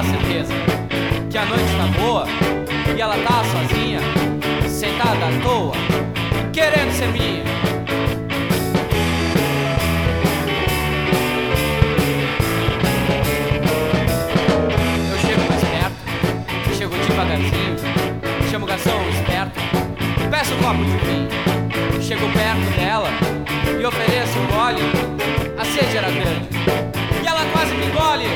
certeza que a noite tá boa e ela tá sozinha, sentada à toa, querendo ser minha. Eu chego mais perto, chego devagarzinho, chamo o garçom esperto, peço um copo de vinho. Chego perto dela e ofereço um gole, a sede era grande e ela quase me engole.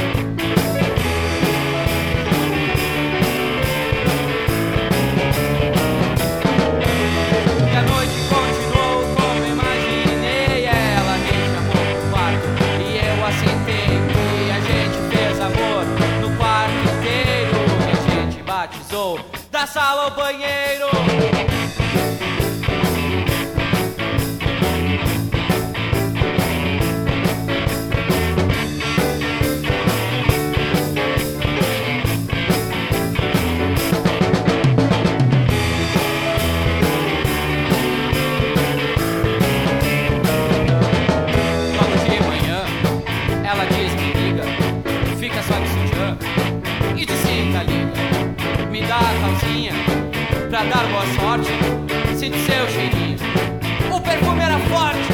E a noite continuou como imaginei. Ela me chamou pro quarto e eu aceitei. E a gente fez amor no quarto inteiro. E a gente batizou da sala ao banheiro. Me dá a calcinha pra dar boa sorte. Sente seu cheirinho, o perfume era forte.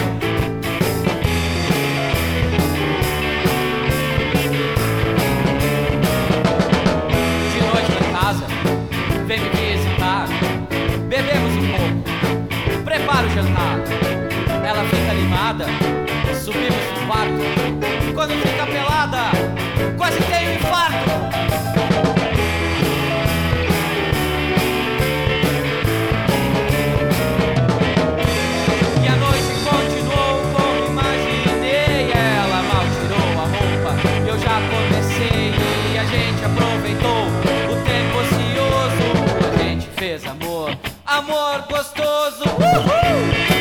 De noite na casa, vem me visitar. Bebemos um pouco, prepara o jantar. Ela fica animada, subimos no quarto. Quando fica pelada, quase tem um infarto. Amor, amor gostoso. Uhul!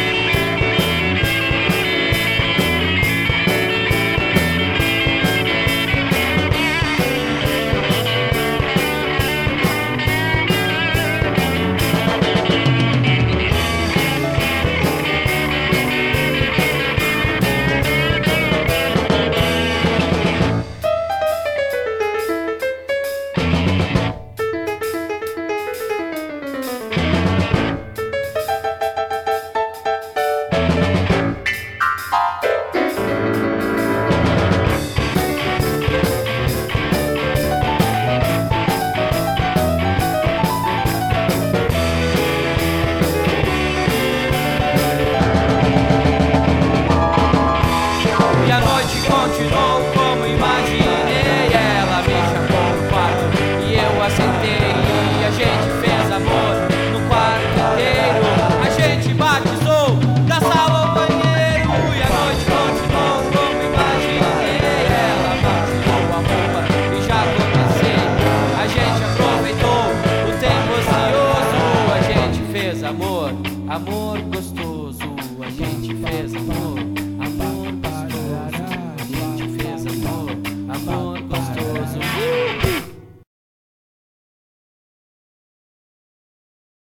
Continuou como imaginei. Ela me chamou no quarto e eu aceitei. E a gente fez amor no quarto inteiro. A gente batizou da sala ao banheiro. E a noite continuou como imaginei. Ela batizou a roupa e já comecei. A gente aproveitou o tempo ocioso. A gente fez amor, amor gostoso. A gente fez amor.